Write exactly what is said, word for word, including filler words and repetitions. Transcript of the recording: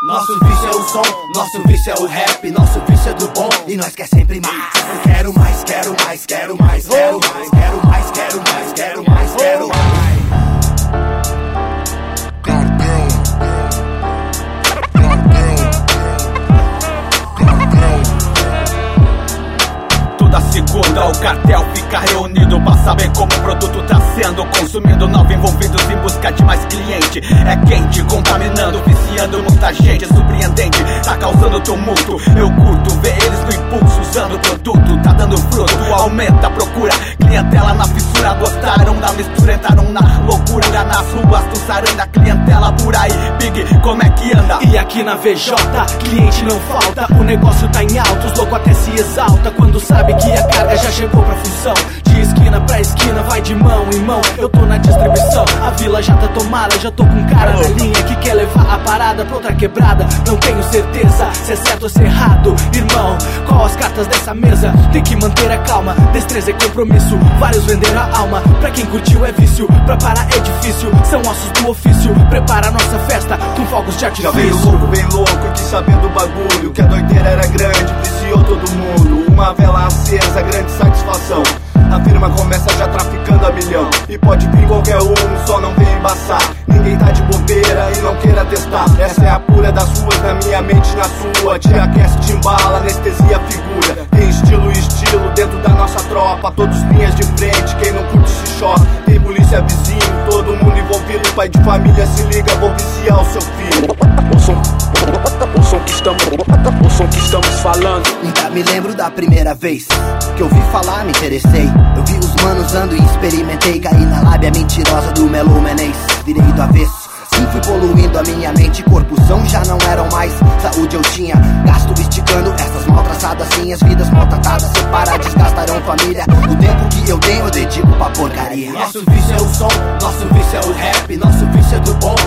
Nosso vício é o som, nosso vício é o rap, nosso vício é do bom e nós quer sempre mais. Eu quero mais, quero mais, quero mais, quero mais, quero mais, quero mais, quero mais, quero mais. Toda segunda o cartel fica reunido pra saber como o produto tá sendo consumido. Nove envolvidos em busca de mais cliente. É quente, contaminando, viciando muita gente. É surpreendente, tá causando tumulto. Eu curto ver eles no impulso, usando o produto, tá dando fruto. Aumenta a procura, clientela na fissura. Gostaram da mistura, entraram na loucura. Nas ruas do saranda, clientela por aí. Big, como é que anda? E aqui na V J, cliente não falta. O negócio tá em alto, os loucos até se exalta quando sabe que a carga já chegou pra função. De esquina pra esquina, vai de mão em mão. Eu tô na distribuição, a vila já tá tomada. Já tô com um cara na linha que quer levar a parada pra outra quebrada. Não tenho certeza se é certo ou se é errado. Irmão, qual as cartas dessa mesa? Tem que manter a calma, destreza e compromisso. Vários venderam a alma, pra quem curtiu é vício. Pra parar é difícil, são ossos do ofício. Prepara a nossa festa com fogos de artifício. Já veio louco, bem louco, que sabendo o bagulho, que a doideira era grande, viciou todo mundo. Uma vela acesa, grande satisfação. A firma começa já traficando a milhão. E pode vir qualquer um, só não vem embaçar. Ninguém tá de bobeira e não queira testar. Essa é a pura das ruas, na minha mente, na sua. Te aquece, te embala, anestesia a figura. Tem estilo e estilo dentro da nossa tropa. Todos linhas de frente, quem não curte se choca. Tem polícia, vizinho, todo mundo envolvido. Pai de família, se liga, vou viciar o seu filho. O som, o som que estamos, o som que estamos falando. Nunca me lembro da primeira vez que ouvi falar, me interessei. Eu vi os manos ando e experimentei. Caí na lábia mentirosa do Melo Menez. Virei do avesso, sim, fui poluindo a minha mente. Corpo são já não eram mais. Saúde eu tinha, gasto esticando essas mal traçadas linhas. Vidas maltratadas, separar, desgastarão família. O tempo que eu tenho eu dedico pra porcaria. Nosso vício é o som, nosso vício é o rap, nosso vício é do bom